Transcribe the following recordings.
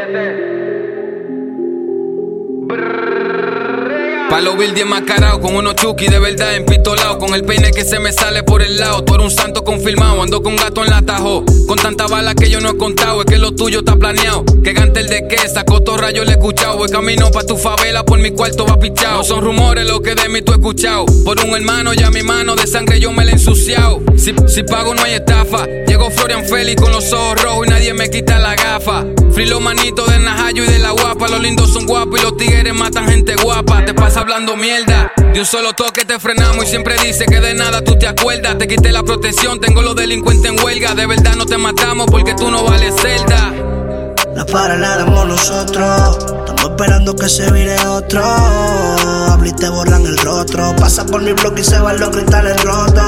Palo Bill 10 mascarado, con unos chuki de verdad empistolado, con el peine que se me sale por el lado. Tú eres un santo confirmado, ando con gato en la tajo. Con tanta bala que yo no he contado, es que lo tuyo está planeado. Que gante el de que sacó torra, yo le he escuchado. Voy camino pa' tu favela, por mi cuarto va pichado. No son rumores lo que de mí tú he escuchado. Por un hermano ya mi mano de sangre yo me la he ensuciado. Si pago no hay estafa. Llego Florian Félix con los ojos rojos y nadie me quita la gafa. Frilo manito de Najayo y de la guapa. Los lindos son guapos y los tigres matan gente guapa. Te pasa hablando mierda, de un solo toque te frenamos y siempre dice que de nada tú te acuerdas. Te quité la protección, tengo los delincuentes en huelga. De verdad no te matamos porque tú no vales celda. La para la damos nosotros, estamos esperando que se vire otro. Habla y te borran el rostro, pasa por mi bloque y se van los cristales rotos.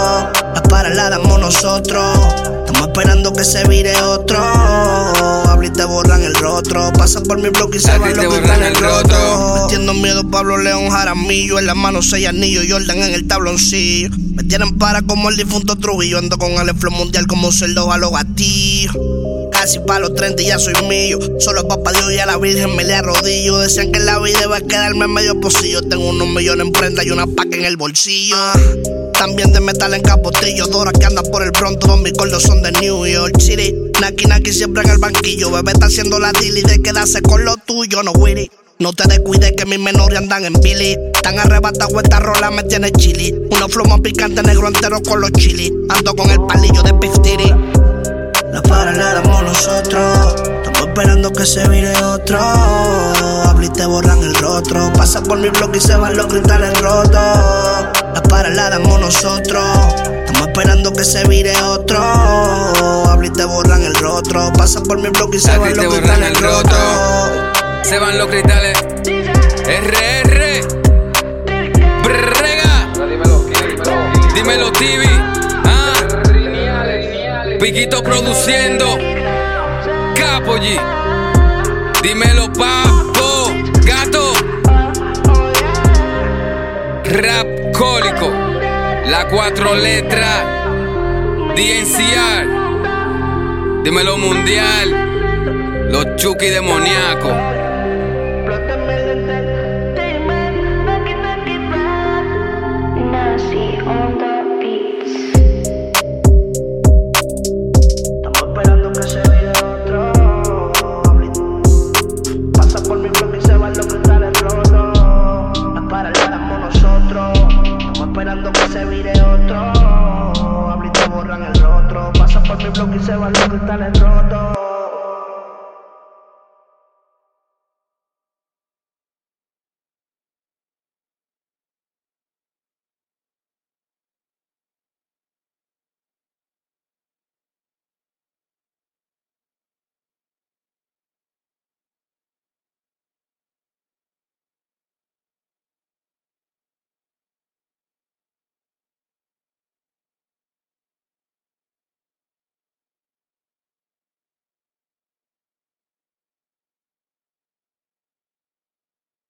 La para la damos nosotros, estamos esperando que se vire otro. Habla y te borran el rostro, pasa por mi bloque y se van los cristales rotos. Metiendo miedo Pablo León Jaramillo, en las manos 6 anillos, Jordan en el tabloncillo. Me tienen para como el difunto Trujillo, ando con el flow mundial como cerdo a los gatillos. Casi pa' los 30 y ya soy mío. Solo papá Dios y a la Virgen me le arrodillo. Decían que en la vida iba a quedarme medio pocillo. Tengo unos millones en prenda y una paca en el bolsillo. También de metal en capotillo. Dora que anda por el Bronx, todos mis gordos son de New York City. Naki siempre en el banquillo. Bebé está haciendo la dili de quedarse con lo tuyo, no Willy. No te descuides que mis menores andan en Billy. Tan arrebatado esta rola me tiene chili. Unos flow más picantes negro entero con los chili. Ando con el palillo de Beef Titty. La para la damos nosotros, estamos esperando que se vire otro. Habla y te borran el rostro, pasa por mi bloque y se van los cristales rotos. La para la damos nosotros, estamos esperando que se vire otro. Habla y te borran el rostro, pasa por mi bloque y se van los cristales rotos. Se van los cristales. RR Brrega. Dímelo TV. Piquito produciendo, Capo G. Dímelo papo, gato. Rap cólico, la 4 letras, DNCR. Dímelo mundial, los Chucky demoníacos. Esperando que se vire otro. Habla y te borran el rostro, pasa por mi bloque y se van los cristales rotos.